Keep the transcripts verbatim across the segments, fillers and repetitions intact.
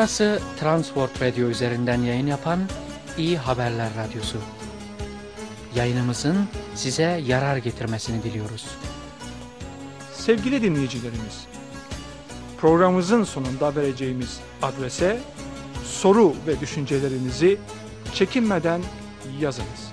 Burası Transworld Radio üzerinden yayın yapan İyi Haberler Radyosu. Yayınımızın size yarar getirmesini diliyoruz. Sevgili dinleyicilerimiz, programımızın sonunda vereceğimiz adrese soru ve düşüncelerinizi çekinmeden yazınız.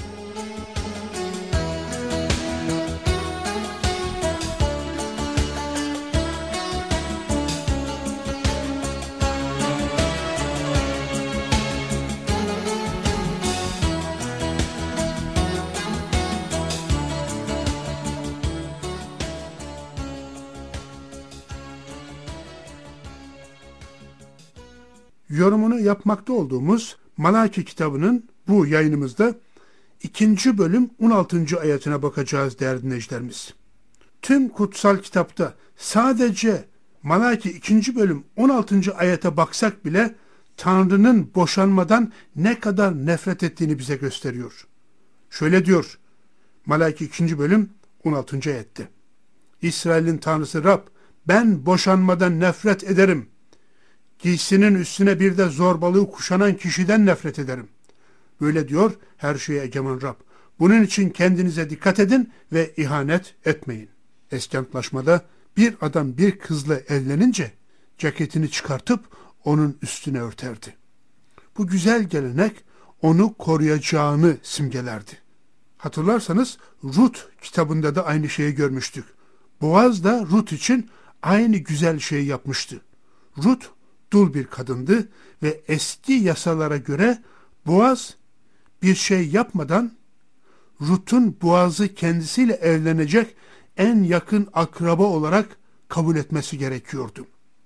Yorumunu yapmakta olduğumuz Malaki kitabının bu yayınımızda ikinci bölüm on altıncı ayetine bakacağız değerli dinleyicilerimiz. Tüm kutsal kitapta sadece Malaki ikinci bölüm on altıncı ayete baksak bile Tanrı'nın boşanmadan ne kadar nefret ettiğini bize gösteriyor. Şöyle diyor Malaki ikinci bölüm on altıncı ayette. İsrail'in Tanrısı Rab, ben boşanmadan nefret ederim. Giysinin üstüne bir de zorbalığı kuşanan kişiden nefret ederim. Böyle diyor her şeye egemen Rab. Bunun için kendinize dikkat edin ve ihanet etmeyin. Eski Antlaşmada bir adam bir kızla evlenince ceketini çıkartıp onun üstüne örterdi. Bu güzel gelenek onu koruyacağını simgelerdi. Hatırlarsanız Rut kitabında da aynı şeyi görmüştük. Boaz da Rut için aynı güzel şeyi yapmıştı. Rut dul bir kadındı ve eski yasalara göre Boaz bir şey yapmadan Rut'un Boaz'ı kendisiyle evlenecek en yakın akraba olarak kabul etmesi gerekiyordu.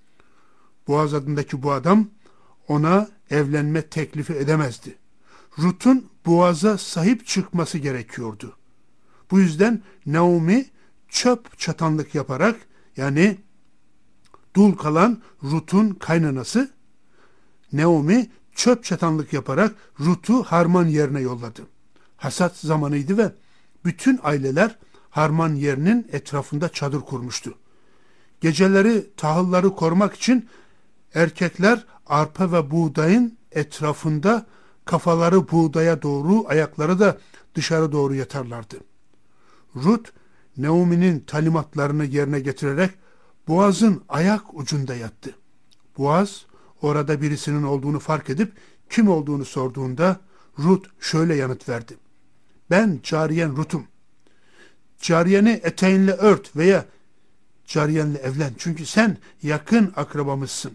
Boaz adındaki bu adam ona evlenme teklifi edemezdi. Rut'un Boaz'a sahip çıkması gerekiyordu. Bu yüzden Naomi çöp çatanlık yaparak, yani dul kalan Rut'un kaynanası, Naomi çöp çatanlık yaparak Rut'u harman yerine yolladı. Hasat zamanıydı ve bütün aileler harman yerinin etrafında çadır kurmuştu. Geceleri tahılları korumak için erkekler arpa ve buğdayın etrafında kafaları buğdaya doğru, ayakları da dışarı doğru yatarlardı. Rut, Naomi'nin talimatlarını yerine getirerek Boaz'ın ayak ucunda yattı. Boaz orada birisinin olduğunu fark edip kim olduğunu sorduğunda Rut şöyle yanıt verdi. Ben cariyen Rut'um. Cariyeni eteğinle ört veya cariyenle evlen. Çünkü sen yakın akrabamızsın.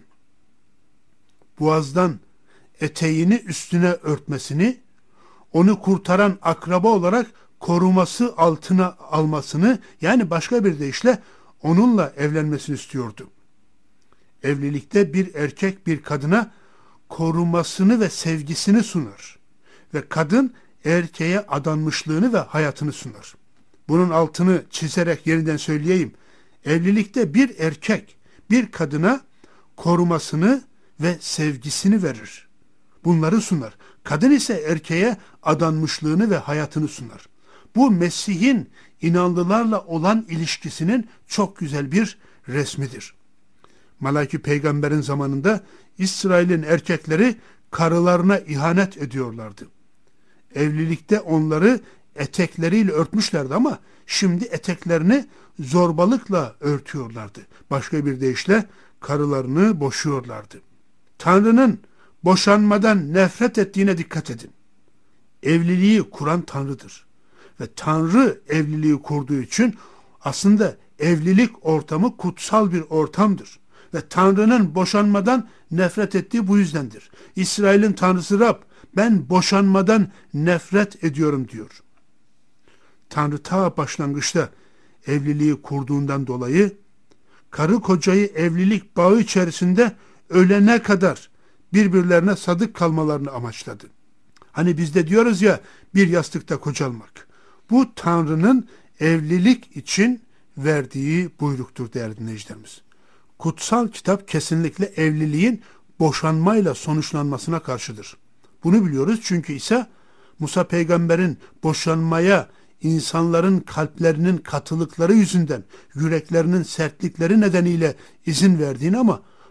Boaz'dan eteğini üstüne örtmesini, onu kurtaran akraba olarak koruması altına almasını, yani başka bir deyişle onunla evlenmesini istiyordu. Evlilikte bir erkek bir kadına korumasını ve sevgisini sunar ve kadın erkeğe adanmışlığını ve hayatını sunar. Bunun altını çizerek yeniden söyleyeyim. Evlilikte bir erkek bir kadına korumasını ve sevgisini verir. Bunları sunar. Kadın ise erkeğe adanmışlığını ve hayatını sunar. Bu Mesih'in inanlılarla olan ilişkisinin çok güzel bir resmidir. Malaki peygamberin zamanında İsrail'in erkekleri karılarına ihanet ediyorlardı. Evlilikte onları etekleriyle örtmüşlerdi ama şimdi eteklerini zorbalıkla örtüyorlardı. Başka bir deyişle karılarını boşuyorlardı. Tanrı'nın boşanmadan nefret ettiğine dikkat edin. Evliliği kuran Tanrı'dır. Ve Tanrı evliliği kurduğu için aslında evlilik ortamı kutsal bir ortamdır. Ve Tanrı'nın boşanmadan nefret ettiği bu yüzdendir. İsrail'in Tanrısı Rab, ben boşanmadan nefret ediyorum diyor. Tanrı ta başlangıçta evliliği kurduğundan dolayı karı kocayı evlilik bağı içerisinde ölene kadar birbirlerine sadık kalmalarını amaçladı. Hani biz de diyoruz ya, bir yastıkta kocalmak. Bu Tanrı'nın evlilik için verdiği buyruktur değerli dinleyicilerimiz. Kutsal kitap kesinlikle evliliğin boşanmayla sonuçlanmasına karşıdır. Bunu biliyoruz çünkü İsa, Musa peygamberin boşanmaya insanların kalplerinin katılıkları yüzünden, yüreklerinin sertlikleri nedeniyle izin verdiğini ama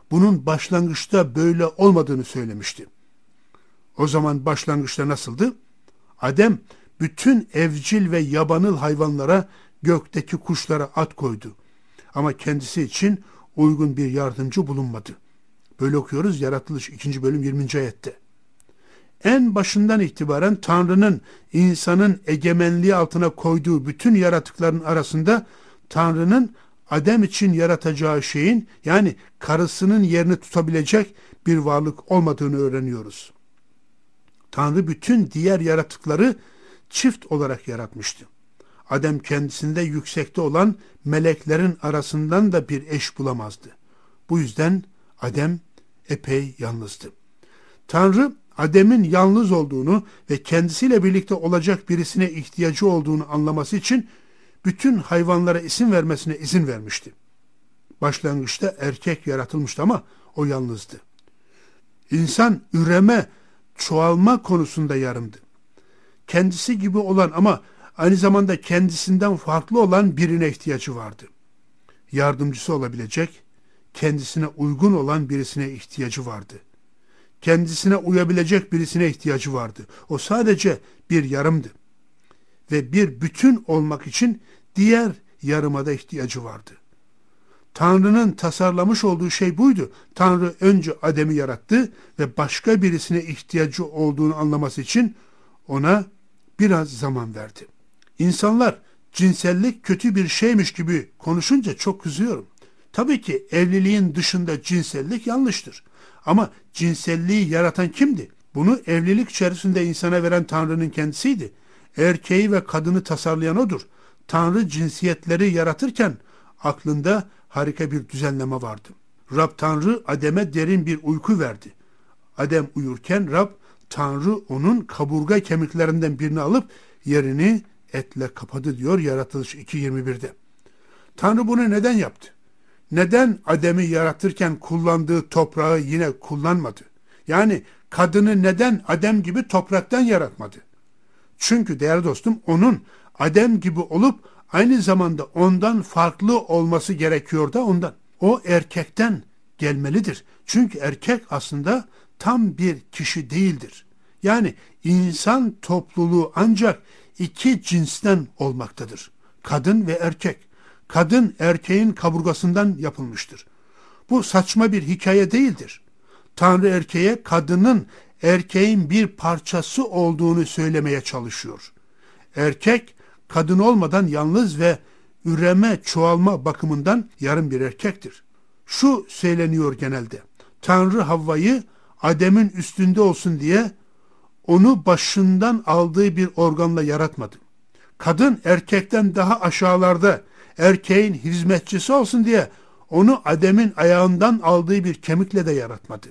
bunun başlangıçta böyle olmadığını söylemişti. O zaman başlangıçta nasıldı? Adem bütün evcil ve yabanıl hayvanlara, gökteki kuşlara at koydu. Ama kendisi için uygun bir yardımcı bulunmadı. Böyle okuyoruz Yaratılış ikinci bölüm yirminci ayette. En başından itibaren Tanrı'nın insanın egemenliği altına koyduğu bütün yaratıkların arasında Tanrı'nın Adem için yaratacağı şeyin, yani karısının yerini tutabilecek bir varlık olmadığını öğreniyoruz. Tanrı bütün diğer yaratıkları çift olarak yaratmıştı. Adem kendisinde yüksekte olan meleklerin arasından da bir eş bulamazdı. Bu yüzden Adem epey yalnızdı. Tanrı Adem'in yalnız olduğunu ve kendisiyle birlikte olacak birisine ihtiyacı olduğunu anlaması için bütün hayvanlara isim vermesine izin vermişti. Başlangıçta erkek yaratılmıştı ama o yalnızdı. İnsan üreme, çoğalma konusunda yarımdı. Kendisi gibi olan ama aynı zamanda kendisinden farklı olan birine ihtiyacı vardı. Yardımcısı olabilecek, kendisine uygun olan birisine ihtiyacı vardı. Kendisine uyabilecek birisine ihtiyacı vardı. O sadece bir yarımdı. Ve bir bütün olmak için diğer yarıma da ihtiyacı vardı. Tanrı'nın tasarlamış olduğu şey buydu. Tanrı önce Adem'i yarattı ve başka birisine ihtiyacı olduğunu anlaması için ona biraz zaman verdi. İnsanlar cinsellik kötü bir şeymiş gibi konuşunca çok kızıyorum. Tabii ki evliliğin dışında cinsellik yanlıştır. Ama cinselliği yaratan kimdi? Bunu evlilik içerisinde insana veren Tanrı'nın kendisiydi. Erkeği ve kadını tasarlayan odur. Tanrı cinsiyetleri yaratırken aklında harika bir düzenleme vardı. Rab Tanrı Adem'e derin bir uyku verdi. Adem uyurken Rab Tanrı onun kaburga kemiklerinden birini alıp yerini etle kapadı diyor Yaratılış iki yirmi bir'de. Tanrı bunu neden yaptı? Neden Adem'i yaratırken kullandığı toprağı yine kullanmadı? Yani kadını neden Adem gibi topraktan yaratmadı? Çünkü değerli dostum, onun Adem gibi olup aynı zamanda ondan farklı olması gerekiyor da ondan. O erkekten gelmelidir. Çünkü erkek aslında tam bir kişi değildir. Yani insan topluluğu ancak iki cinsten olmaktadır. Kadın ve erkek. Kadın erkeğin kaburgasından yapılmıştır. Bu saçma bir hikaye değildir. Tanrı erkeğe kadının erkeğin bir parçası olduğunu söylemeye çalışıyor. Erkek kadın olmadan yalnız ve üreme, çoğalma bakımından yarım bir erkektir. Şu söyleniyor genelde. Tanrı Havva'yı Adem'in üstünde olsun diye onu başından aldığı bir organla yaratmadı. Kadın erkekten daha aşağılarda erkeğin hizmetçisi olsun diye onu Adem'in ayağından aldığı bir kemikle de yaratmadı.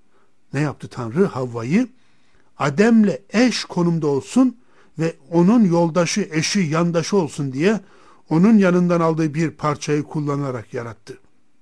Ne yaptı Tanrı? Havva'yı Adem'le eş konumda olsun ve onun yoldaşı, eşi, yandaşı olsun diye onun yanından aldığı bir parçayı kullanarak yarattı.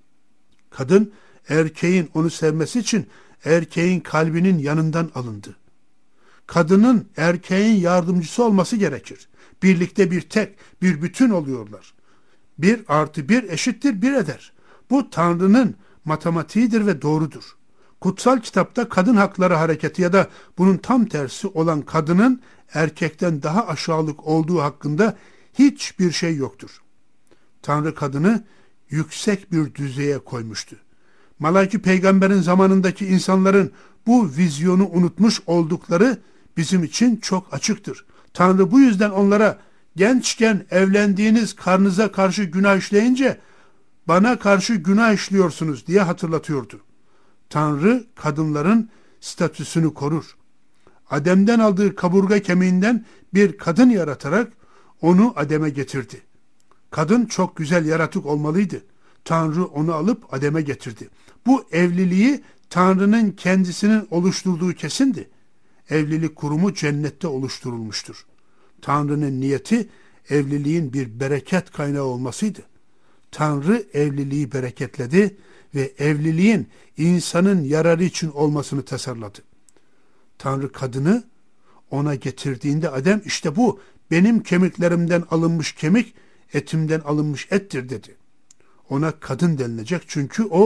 Kadın erkeğin onu sevmesi için erkeğin kalbinin yanından alındı. Kadının erkeğin yardımcısı olması gerekir. Birlikte bir tek, bir bütün oluyorlar. Bir artı bir eşittir bir eder. Bu Tanrı'nın matematiğidir ve doğrudur. Kutsal kitapta kadın hakları hareketi ya da bunun tam tersi olan kadının erkekten daha aşağılık olduğu hakkında hiçbir şey yoktur. Tanrı kadını yüksek bir düzeye koymuştu. Malaki peygamberin zamanındaki insanların bu vizyonu unutmuş oldukları bizim için çok açıktır. Tanrı bu yüzden onlara gençken evlendiğiniz karnınıza karşı günah işleyince bana karşı günah işliyorsunuz diye hatırlatıyordu. Tanrı kadınların statüsünü korur. Adem'den aldığı kaburga kemiğinden bir kadın yaratarak onu Adem'e getirdi. Kadın çok güzel yaratık olmalıydı. Tanrı onu alıp Adem'e getirdi. Bu evliliği Tanrı'nın kendisinin oluşturduğu kesindi. Evlilik kurumu cennette oluşturulmuştur. Tanrı'nın niyeti evliliğin bir bereket kaynağı olmasıydı. Tanrı evliliği bereketledi ve evliliğin insanın yararı için olmasını tasarladı. Tanrı kadını ona getirdiğinde Adem işte bu benim kemiklerimden alınmış kemik, etimden alınmış ettir dedi. Ona kadın denilecek çünkü o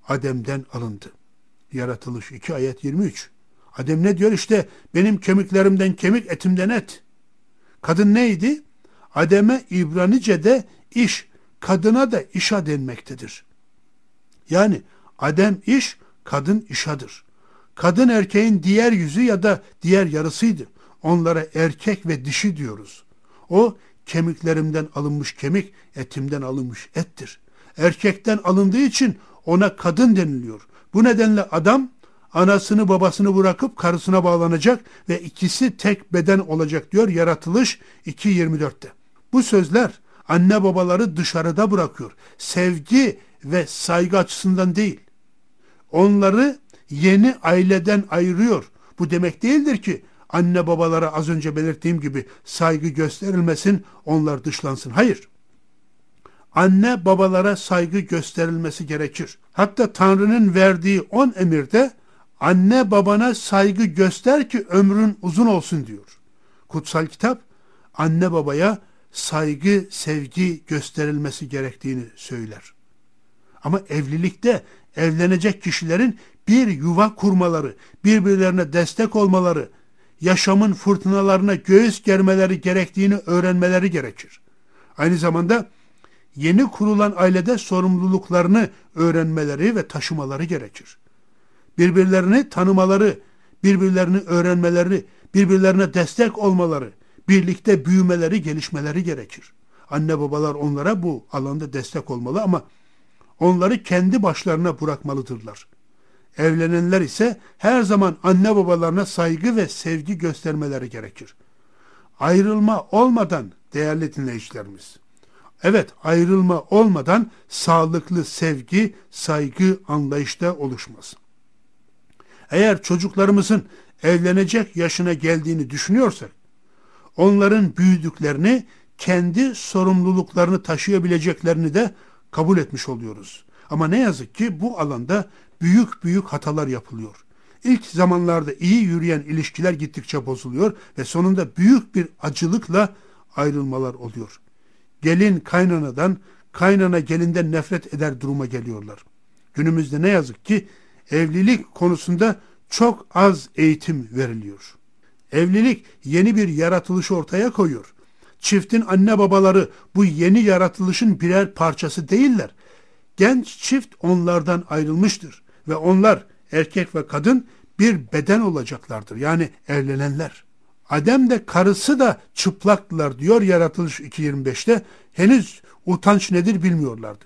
Adem'den alındı. Yaratılış iki ayet yirmi üç. Adem ne diyor? İşte benim kemiklerimden kemik, etimden et. Kadın neydi? Adem'e İbranice'de iş, kadına da işa denmektedir. Yani Adem iş, kadın işadır. Kadın erkeğin diğer yüzü ya da diğer yarısıydı. Onlara erkek ve dişi diyoruz. O kemiklerimden alınmış kemik, etimden alınmış ettir. Erkekten alındığı için ona kadın deniliyor. Bu nedenle adam anasını babasını bırakıp karısına bağlanacak ve ikisi tek beden olacak diyor Yaratılış iki yirmi dörtte. Bu sözler anne babaları dışarıda bırakıyor. Sevgi ve saygı açısından değil. Onları yeni aileden ayırıyor. Bu demek değildir ki anne babalara az önce belirttiğim gibi saygı gösterilmesin, onlar dışlansın. Hayır. Anne babalara saygı gösterilmesi gerekir. Hatta Tanrı'nın verdiği on emirde anne babana saygı göster ki ömrün uzun olsun diyor. Kutsal kitap anne babaya saygı, sevgi gösterilmesi gerektiğini söyler. Ama evlilikte evlenecek kişilerin bir yuva kurmaları, birbirlerine destek olmaları, yaşamın fırtınalarına göğüs germeleri gerektiğini öğrenmeleri gerekir. Aynı zamanda yeni kurulan ailede sorumluluklarını öğrenmeleri ve taşımaları gerekir. Birbirlerini tanımaları, birbirlerini öğrenmeleri, birbirlerine destek olmaları, birlikte büyümeleri, gelişmeleri gerekir. Anne babalar onlara bu alanda destek olmalı ama onları kendi başlarına bırakmalıdırlar. Evlenenler ise her zaman anne babalarına saygı ve sevgi göstermeleri gerekir. Ayrılma olmadan değerli dinleyicilerimiz, evet ayrılma olmadan sağlıklı sevgi, saygı, anlayışta oluşmaz. Eğer çocuklarımızın evlenecek yaşına geldiğini düşünüyorsak, onların büyüdüklerini, kendi sorumluluklarını taşıyabileceklerini de kabul etmiş oluyoruz. Ama ne yazık ki bu alanda büyük büyük hatalar yapılıyor. İlk zamanlarda iyi yürüyen ilişkiler gittikçe bozuluyor ve sonunda büyük bir acılıkla ayrılmalar oluyor. Gelin kaynanadan, kaynana gelinden nefret eder duruma geliyorlar. Günümüzde ne yazık ki evlilik konusunda çok az eğitim veriliyor. Evlilik yeni bir yaratılışı ortaya koyuyor. Çiftin anne babaları bu yeni yaratılışın birer parçası değiller. Genç çift onlardan ayrılmıştır ve onlar erkek ve kadın bir beden olacaklardır. Yani evlenenler. Adem de karısı da çıplaktılar diyor Yaratılış iki yirmi beşte. Henüz utanç nedir bilmiyorlardı.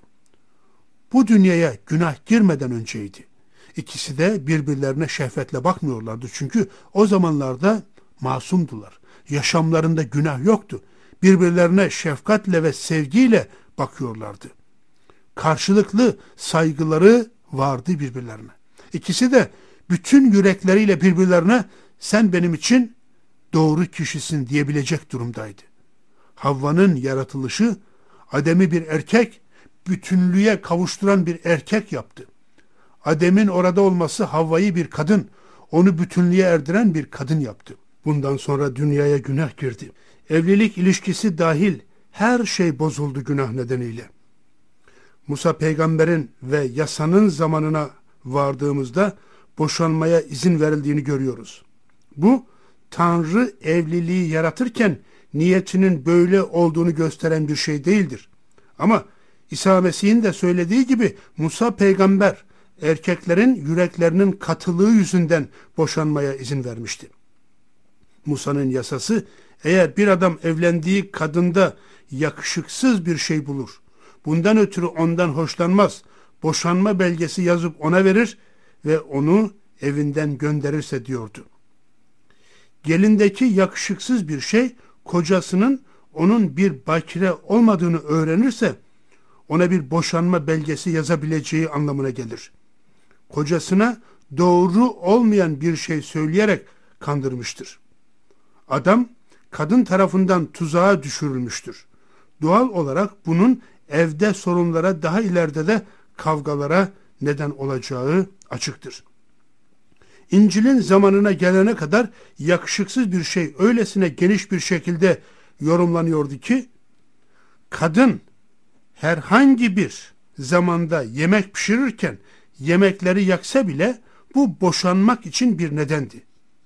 Bu dünyaya günah girmeden önceydi. İkisi de birbirlerine şehvetle bakmıyorlardı. Çünkü o zamanlarda masumdular. Yaşamlarında günah yoktu. Birbirlerine şefkatle ve sevgiyle bakıyorlardı. Karşılıklı saygıları vardı birbirlerine. İkisi de bütün yürekleriyle birbirlerine sen benim için doğru kişisin diyebilecek durumdaydı. Havva'nın yaratılışı Adem'i bir erkek, bütünlüğe kavuşturan bir erkek yaptı. Adem'in orada olması Havva'yı bir kadın, onu bütünlüğe erdiren bir kadın yaptı. Bundan sonra dünyaya günah girdi. Evlilik ilişkisi dahil her şey bozuldu günah nedeniyle. Musa peygamberin ve yasanın zamanına vardığımızda boşanmaya izin verildiğini görüyoruz. Bu Tanrı evliliği yaratırken niyetinin böyle olduğunu gösteren bir şey değildir. Ama İsa Mesih'in de söylediği gibi Musa peygamber erkeklerin yüreklerinin katılığı yüzünden boşanmaya izin vermişti. Musa'nın yasası eğer bir adam evlendiği kadında yakışıksız bir şey bulur, bundan ötürü ondan hoşlanmaz, boşanma belgesi yazıp ona verir ve onu evinden gönderirse diyordu. Gelindeki yakışıksız bir şey kocasının onun bir bakire olmadığını öğrenirse ona bir boşanma belgesi yazabileceği anlamına gelir. Kocasına doğru olmayan bir şey söyleyerek kandırmıştır. Adam kadın tarafından tuzağa düşürülmüştür. Doğal olarak bunun evde sorunlara, daha ileride de kavgalara neden olacağı açıktır. İncil'in zamanına gelene kadar yakışıksız bir şey öylesine geniş bir şekilde yorumlanıyordu ki, kadın herhangi bir zamanda yemek pişirirken yemekleri yaksa bile bu boşanmak için bir nedendi.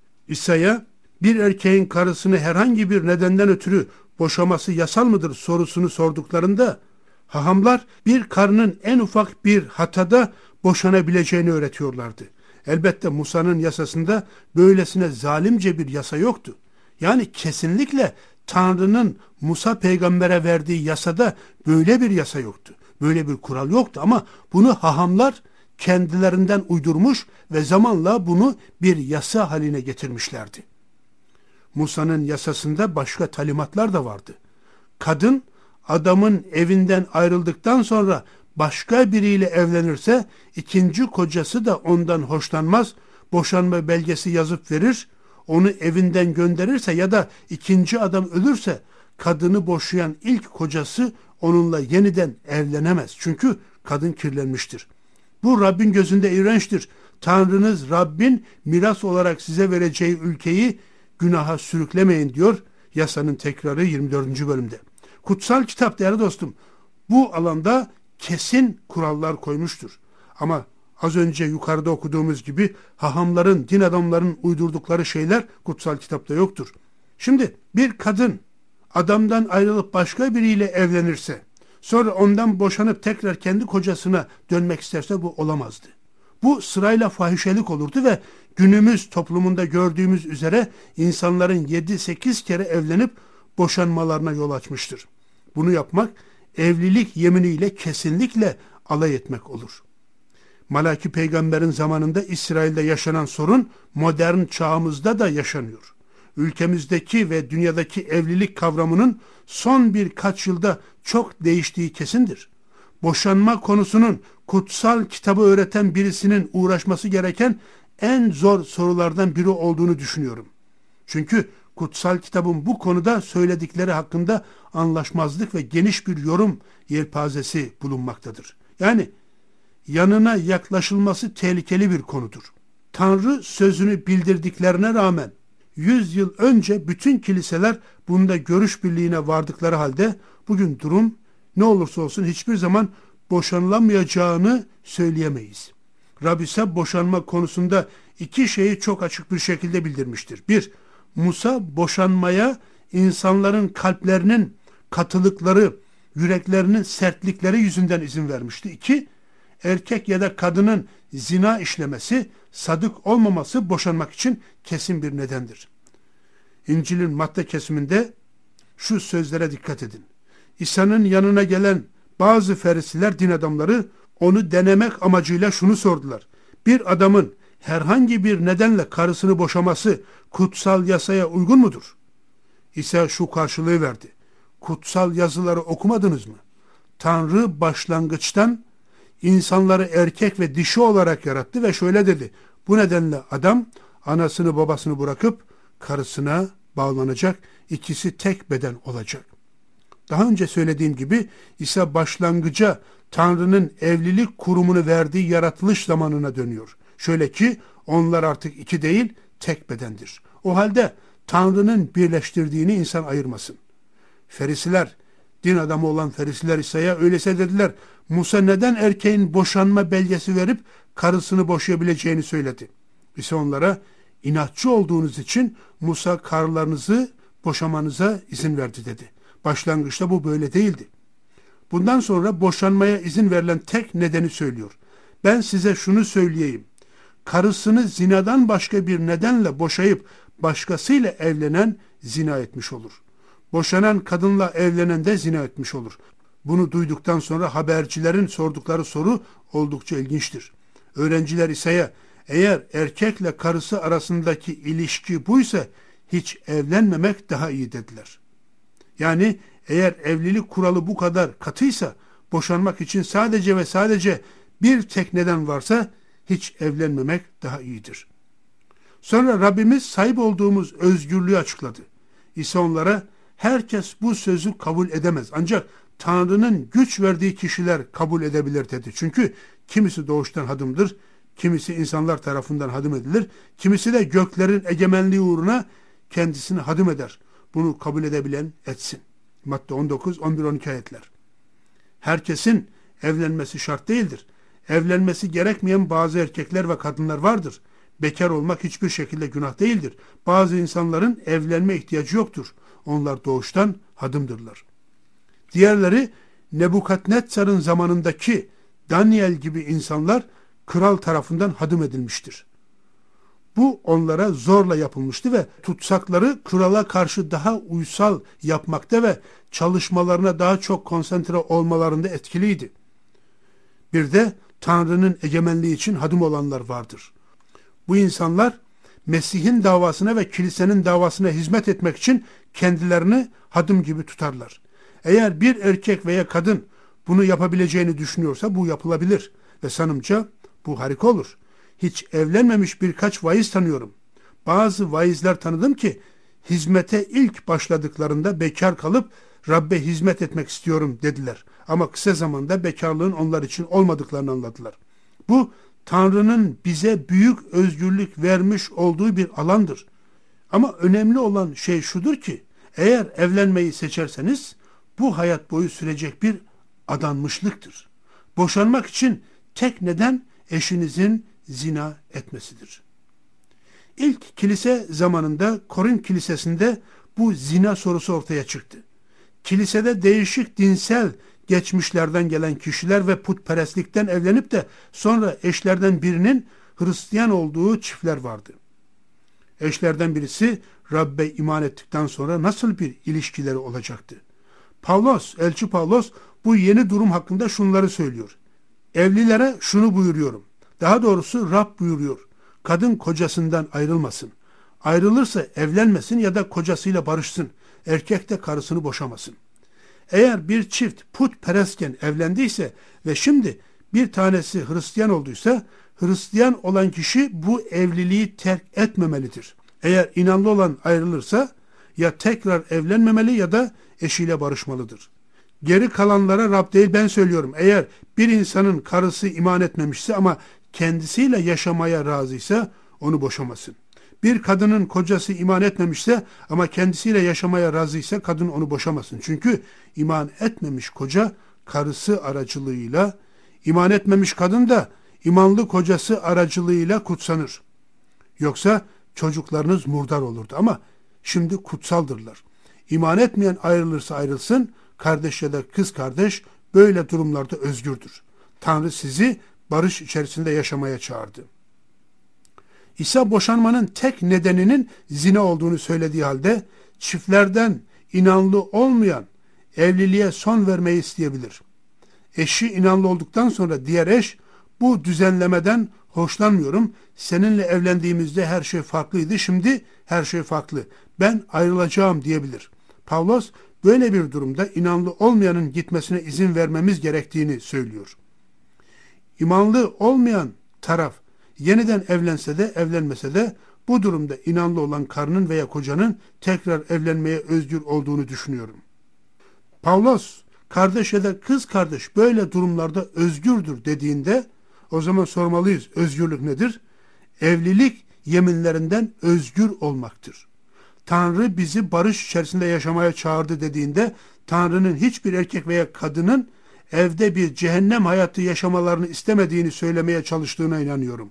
İsa'ya bir erkeğin karısını herhangi bir nedenden ötürü boşaması yasal mıdır sorusunu sorduklarında hahamlar bir karının en ufak bir hatada boşanabileceğini öğretiyorlardı. Elbette Musa'nın yasasında böylesine zalimce bir yasa yoktu. Yani kesinlikle Tanrı'nın Musa peygambere verdiği yasada böyle bir yasa yoktu. Böyle bir kural yoktu ama bunu hahamlar kendilerinden uydurmuş ve zamanla bunu bir yasa haline getirmişlerdi. Musa'nın yasasında başka talimatlar da vardı. Kadın adamın evinden ayrıldıktan sonra başka biriyle evlenirse ikinci kocası da ondan hoşlanmaz, boşanma belgesi yazıp verir, onu evinden gönderirse ya da ikinci adam ölürse kadını boşayan ilk kocası onunla yeniden evlenemez. Çünkü kadın kirlenmiştir. Bu Rabbin gözünde iğrençtir. Tanrınız Rabbin miras olarak size vereceği ülkeyi günaha sürüklemeyin diyor yasanın tekrarı yirmi dördüncü bölümde. Kutsal kitap değerli dostum bu alanda kesin kurallar koymuştur. Ama az önce yukarıda okuduğumuz gibi hahamların, din adamlarının uydurdukları şeyler kutsal kitapta yoktur. Şimdi bir kadın adamdan ayrılıp başka biriyle evlenirse, sonra ondan boşanıp tekrar kendi kocasına dönmek isterse bu olamazdı. Bu sırayla fahişelik olurdu ve günümüz toplumunda gördüğümüz üzere insanların yedi sekiz kere evlenip boşanmalarına yol açmıştır. Bunu yapmak evlilik yeminiyle kesinlikle alay etmek olur. Malaki peygamberin zamanında İsrail'de yaşanan sorun modern çağımızda da yaşanıyor. Ülkemizdeki ve dünyadaki evlilik kavramının son birkaç yılda çok değiştiği kesindir. Boşanma konusunun kutsal kitabı öğreten birisinin uğraşması gereken en zor sorulardan biri olduğunu düşünüyorum. Çünkü kutsal kitabın bu konuda söyledikleri hakkında anlaşmazlık ve geniş bir yorum yelpazesi bulunmaktadır. Yani yanına yaklaşılması tehlikeli bir konudur. Tanrı sözünü bildirdiklerine rağmen yüz yıl önce bütün kiliseler bunda görüş birliğine vardıkları halde bugün durum ne olursa olsun hiçbir zaman boşanılamayacağını söyleyemeyiz. Rab ise boşanma konusunda iki şeyi çok açık bir şekilde bildirmiştir. Bir, Musa boşanmaya insanların kalplerinin katılıkları, yüreklerinin sertlikleri yüzünden izin vermişti. İki, erkek ya da kadının zina işlemesi, sadık olmaması boşanmak için kesin bir nedendir. İncil'in Matta kesiminde şu sözlere dikkat edin. İsa'nın yanına gelen bazı ferisiler, din adamları onu denemek amacıyla şunu sordular. Bir adamın herhangi bir nedenle karısını boşaması kutsal yasaya uygun mudur? İsa şu karşılığı verdi. Kutsal yazıları okumadınız mı? Tanrı başlangıçtan insanları erkek ve dişi olarak yarattı ve şöyle dedi. Bu nedenle adam anasını babasını bırakıp karısına bağlanacak, ikisi tek beden olacak. Daha önce söylediğim gibi İsa başlangıca Tanrı'nın evlilik kurumunu verdiği yaratılış zamanına dönüyor. Şöyle ki onlar artık iki değil tek bedendir. O halde Tanrı'nın birleştirdiğini insan ayırmasın. Ferisiler, din adamı olan Ferisiler İsa'ya öyleyse dediler. Musa neden erkeğin boşanma belgesi verip karısını boşayabileceğini söyledi. İsa onlara inatçı olduğunuz için Musa karılarınızı boşamanıza izin verdi dedi. Başlangıçta bu böyle değildi. Bundan sonra boşanmaya izin verilen tek nedeni söylüyor. Ben size şunu söyleyeyim. Karısını zinadan başka bir nedenle boşayıp başkasıyla evlenen zina etmiş olur. Boşanan kadınla evlenen de zina etmiş olur. Bunu duyduktan sonra habercilerin sordukları soru oldukça ilginçtir. Öğrenciler İsa'ya eğer erkekle karısı arasındaki ilişki buysa hiç evlenmemek daha iyi dediler. Yani eğer evlilik kuralı bu kadar katıysa boşanmak için sadece ve sadece bir tek neden varsa hiç evlenmemek daha iyidir. Sonra Rabbimiz sahip olduğumuz özgürlüğü açıkladı. İsa onlara herkes bu sözü kabul edemez. Ancak Tanrı'nın güç verdiği kişiler kabul edebilir dedi. Çünkü kimisi doğuştan hadımdır, kimisi insanlar tarafından hadım edilir, kimisi de göklerin egemenliği uğruna kendisini hadım eder. Bunu kabul edebilen etsin. Matta on dokuz on bir on iki ayetler. Herkesin evlenmesi şart değildir. Evlenmesi gerekmeyen bazı erkekler ve kadınlar vardır. Bekar olmak hiçbir şekilde günah değildir. Bazı insanların evlenme ihtiyacı yoktur. Onlar doğuştan hadımdırlar. Diğerleri Nebukadnezar'ın zamanındaki Daniel gibi insanlar kral tarafından hadım edilmiştir. Bu onlara zorla yapılmıştı ve tutsakları krala karşı daha uysal yapmakta ve çalışmalarına daha çok konsantre olmalarında etkiliydi. Bir de Tanrı'nın egemenliği için hadım olanlar vardır. Bu insanlar Mesih'in davasına ve kilisenin davasına hizmet etmek için kendilerini hadım gibi tutarlar. Eğer bir erkek veya kadın bunu yapabileceğini düşünüyorsa bu yapılabilir ve sanımca bu harika olur. Hiç evlenmemiş birkaç vaiz tanıyorum. Bazı vaizler tanıdım ki hizmete ilk başladıklarında bekar kalıp Rabbe hizmet etmek istiyorum dediler. Ama kısa zamanda bekarlığın onlar için olmadıklarını anladılar. Bu Tanrı'nın bize büyük özgürlük vermiş olduğu bir alandır. Ama önemli olan şey şudur ki eğer evlenmeyi seçerseniz bu hayat boyu sürecek bir adanmışlıktır. Boşanmak için tek neden eşinizin zina etmesidir. İlk kilise zamanında Korint kilisesinde bu zina sorusu ortaya çıktı. Kilisede değişik dinsel geçmişlerden gelen kişiler ve putperestlikten evlenip de sonra eşlerden birinin Hristiyan olduğu çiftler vardı. Eşlerden birisi Rabbe iman ettikten sonra nasıl bir ilişkileri olacaktı? Pavlos, elçi Pavlos bu yeni durum hakkında şunları söylüyor. Evlilere şunu buyuruyorum. Daha doğrusu Rab buyuruyor. Kadın kocasından ayrılmasın. Ayrılırsa evlenmesin ya da kocasıyla barışsın. Erkek de karısını boşamasın. Eğer bir çift putperestken evlendiyse ve şimdi bir tanesi Hristiyan olduysa, Hristiyan olan kişi bu evliliği terk etmemelidir. Eğer inanlı olan ayrılırsa ya tekrar evlenmemeli ya da eşiyle barışmalıdır. Geri kalanlara Rab değil ben söylüyorum. Eğer bir insanın karısı iman etmemişse ama kendisiyle yaşamaya razıysa onu boşamasın. Bir kadının kocası iman etmemişse ama kendisiyle yaşamaya razıysa kadın onu boşamasın. Çünkü iman etmemiş koca karısı aracılığıyla, iman etmemiş kadın da imanlı kocası aracılığıyla kutsanır. Yoksa çocuklarınız murdar olurdu ama şimdi kutsaldırlar. İman etmeyen ayrılırsa ayrılsın, kardeş ya da kız kardeş böyle durumlarda özgürdür. Tanrı sizi barış içerisinde yaşamaya çağırdı. İsa boşanmanın tek nedeninin zina olduğunu söylediği halde çiftlerden inanlı olmayan evliliğe son vermeyi isteyebilir. Eşi inanlı olduktan sonra diğer eş bu düzenlemeden hoşlanmıyorum. Seninle evlendiğimizde her şey farklıydı. Şimdi her şey farklı. Ben ayrılacağım diyebilir. Pavlos böyle bir durumda inanlı olmayanın gitmesine izin vermemiz gerektiğini söylüyor. İmanlı olmayan taraf yeniden evlense de evlenmese de bu durumda inanlı olan karının veya kocanın tekrar evlenmeye özgür olduğunu düşünüyorum. Pavlos kardeş ya da kız kardeş böyle durumlarda özgürdür dediğinde o zaman sormalıyız, özgürlük nedir? Evlilik yeminlerinden özgür olmaktır. Tanrı bizi barış içerisinde yaşamaya çağırdı dediğinde Tanrı'nın hiçbir erkek veya kadının evde bir cehennem hayatı yaşamalarını istemediğini söylemeye çalıştığına inanıyorum.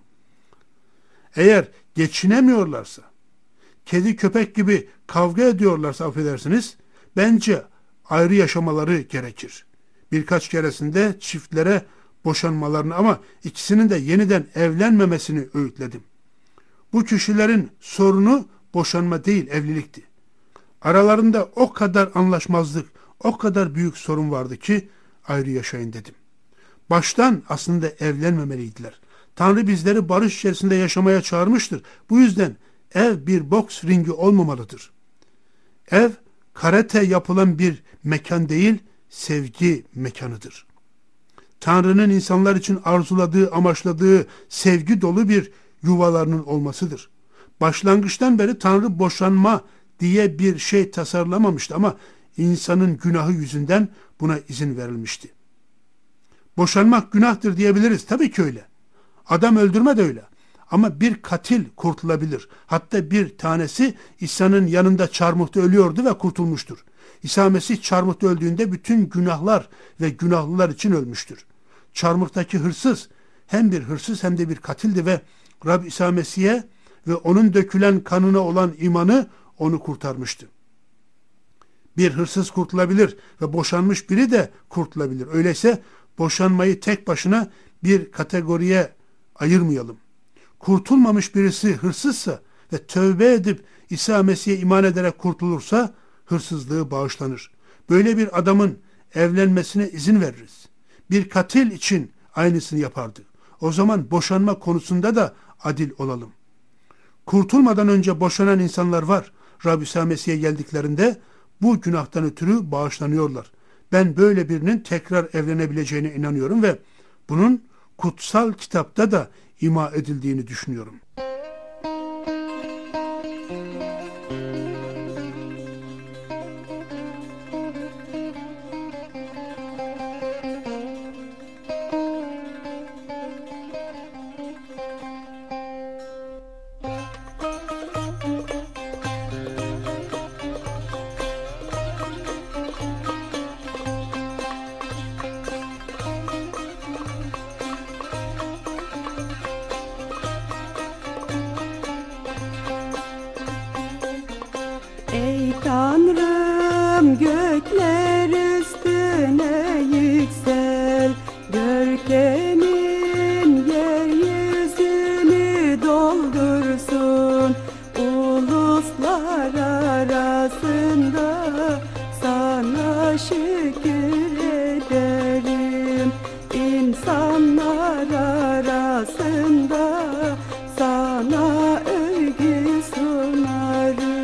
Eğer geçinemiyorlarsa, kedi köpek gibi kavga ediyorlarsa affedersiniz, bence ayrı yaşamaları gerekir. Birkaç keresinde çiftlere boşanmalarını ama ikisinin de yeniden evlenmemesini öğütledim. Bu kişilerin sorunu boşanma değil, evlilikti. Aralarında o kadar anlaşmazlık, o kadar büyük sorun vardı ki ayrı yaşayın dedim. Baştan aslında evlenmemeliydiler. Tanrı bizleri barış içerisinde yaşamaya çağırmıştır. Bu yüzden ev bir boks ringi olmamalıdır. Ev karate yapılan bir mekan değil, sevgi mekanıdır. Tanrı'nın insanlar için arzuladığı, amaçladığı sevgi dolu bir yuvalarının olmasıdır. Başlangıçtan beri Tanrı boşanma diye bir şey tasarlamamıştı ama insanın günahı yüzünden buna izin verilmişti. Boşanmak günahtır diyebiliriz. Tabii ki öyle. Adam öldürme de öyle. Ama bir katil kurtulabilir. Hatta bir tanesi İsa'nın yanında çarmıhta ölüyordu ve kurtulmuştur. İsa Mesih çarmıhta öldüğünde bütün günahlar ve günahlılar için ölmüştür. Çarmıhtaki hırsız hem bir hırsız hem de bir katildi ve Rab İsa Mesih'e ve onun dökülen kanına olan imanı onu kurtarmıştı. Bir hırsız kurtulabilir ve boşanmış biri de kurtulabilir. Öyleyse boşanmayı tek başına bir kategoriye ayırmayalım. Kurtulmamış birisi hırsızsa ve tövbe edip İsa Mesih'e iman ederek kurtulursa hırsızlığı bağışlanır. Böyle bir adamın evlenmesine izin veririz. Bir katil için aynısını yapardı. O zaman boşanma konusunda da adil olalım. Kurtulmadan önce boşanan insanlar var. Rab İsa Mesih'e geldiklerinde bu günahtan ötürü bağışlanıyorlar. Ben böyle birinin tekrar evlenebileceğine inanıyorum ve bunun kutsal kitapta da ima edildiğini düşünüyorum. Ey Tanrım, gökler üstüne yüksel, görkemin yeryüzünü doldursun. Uluslar arasında sana şükür ederim. İnsanlar arasında sana övgü sunarım.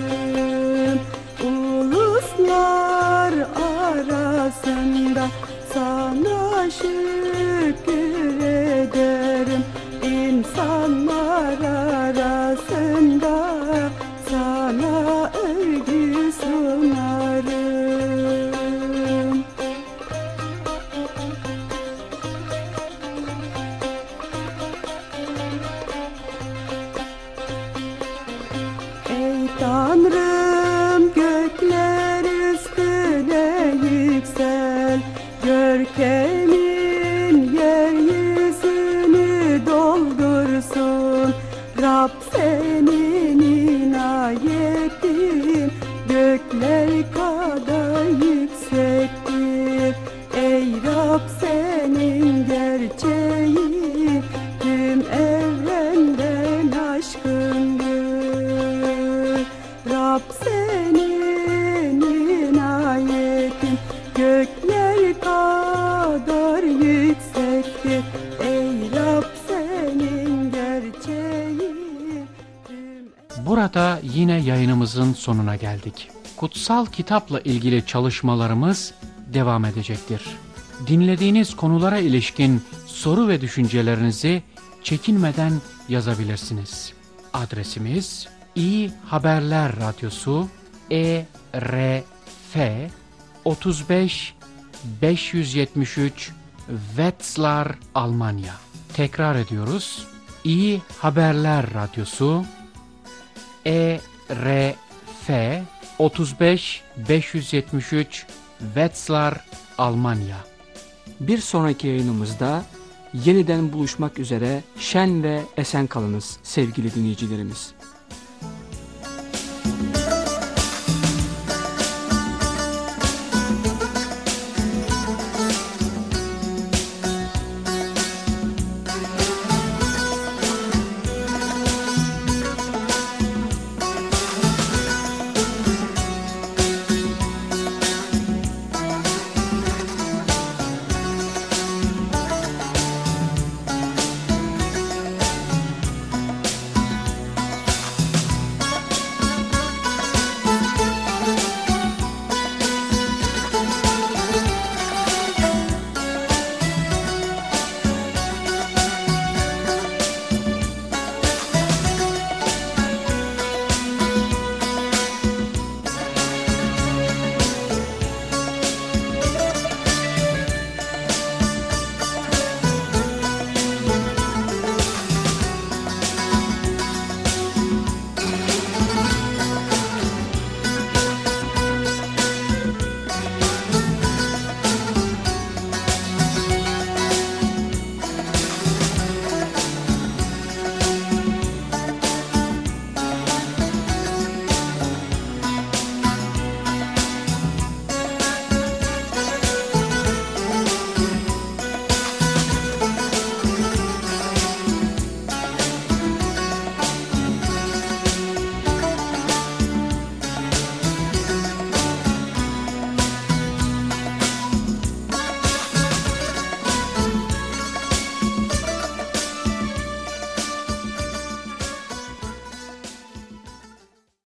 Uluslar arasında sana şükür ederim. İnsanlar arasında sana övgü sunarım. Ey Tanrım, gökler üstüne yüksel, görkemin yeryüzünü doldursun. Rab senin inayetin gökler kadar yüksektir. Ey Rab, senin gerçeğin tüm evrenden aşkındır. Rab senin inayetin gökler kadar yüksektir. Ey Rab, senin gerçeğin tüm... Burada yine yayınımızın sonuna geldik. Kutsal kitapla ilgili çalışmalarımız devam edecektir. Dinlediğiniz konulara ilişkin soru ve düşüncelerinizi çekinmeden yazabilirsiniz. Adresimiz İyi Haberler Radyosu E R F otuz beş beş yüz yetmiş üç Wetzlar, Almanya. Tekrar ediyoruz. İyi Haberler Radyosu E R F otuz beş beş yüz yetmiş üç Wetzlar, Almanya. Bir sonraki yayınımızda yeniden buluşmak üzere şen ve esen kalınız sevgili dinleyicilerimiz.